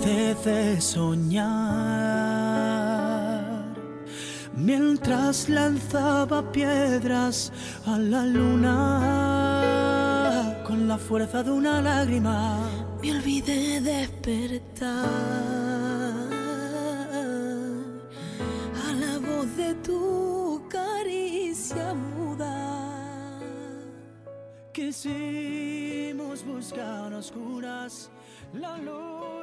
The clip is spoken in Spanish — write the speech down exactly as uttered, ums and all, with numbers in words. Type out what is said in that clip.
olvidé de soñar mientras lanzaba piedras a la luna con la fuerza de una lágrima. Me olvidé de despertar a la voz de tu caricia muda. Quisimos buscar a oscuras la luz.